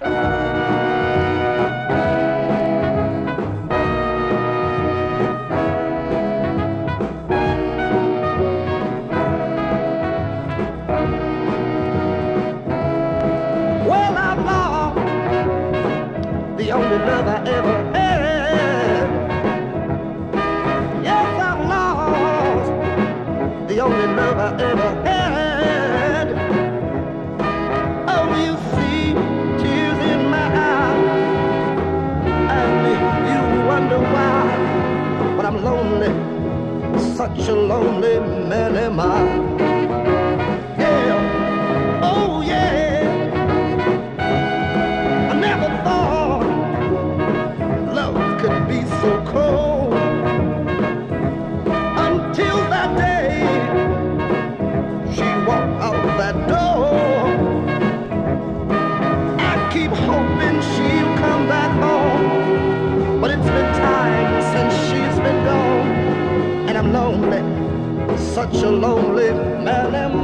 Well, I've lost the only love I ever had. Yes, I've lost the only love I ever had. Oh, you see tears in my eyes, and you wonder why. But I'm lonely, such a lonely man am I. Yeah, oh yeah. I never thought love could be so cold until that day she walked out that door. I keep hoping she'll come back home, but it's been time since she's been gone, and I'm lonely, such a lonely man am